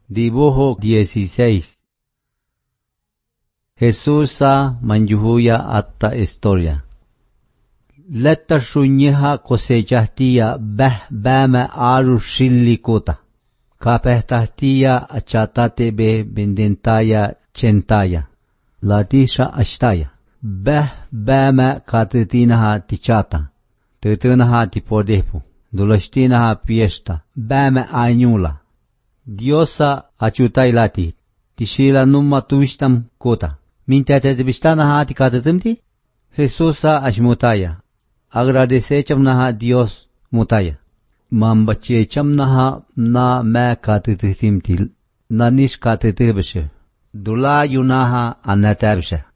Dibujo 16. Jesús manjuhuya atta historia. Letta shunyeha cosechahtia bama aru shillikota. Kapehtatia achatate be bendentaya chentaya. Latisha ashtaya. Bama katitinaha tichata. Tutinaha tipodepu. Dulastinaha piesta. Bama anyula. Diosa achutailati. Tishila numma tuishtam kota. Mintate tibistanaha tikatatimti. Jesusa ashmutaya. Agradecechamnaha Dios mutaya. Mambachechamnaha na ma katititimtil. Na nish katitibshe. Dula yunaha anatabshe.